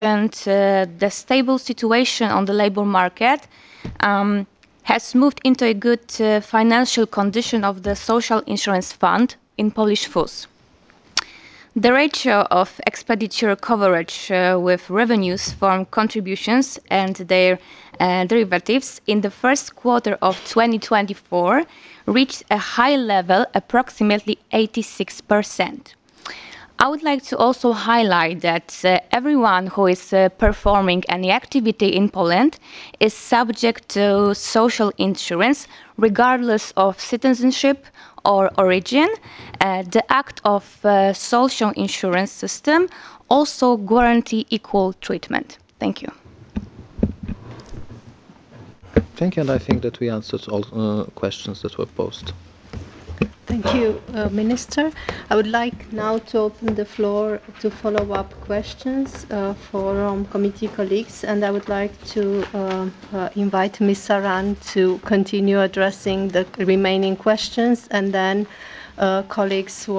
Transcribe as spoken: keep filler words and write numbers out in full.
mentioned, uh, the stable situation on the labor market um, has moved into a good uh, financial condition of the Social Insurance Fund in Polish F U S. The ratio of expenditure coverage uh, with revenues from contributions and their uh, derivatives in the first quarter of twenty twenty-four reached a high level, approximately eighty-six percent. I would like to also highlight that uh, everyone who is uh, performing any activity in Poland is subject to social insurance, regardless of citizenship or origin. Uh, the Act of uh, Social Insurance System also guarantee equal treatment. Thank you. Thank you, and I think that we answered all uh, questions that were posed. Thank you, uh, Minister. I would like now to open the floor to follow-up questions uh, for um, committee colleagues, and I would like to uh, uh, invite Miz Saran to continue addressing the remaining questions, and then uh, colleagues who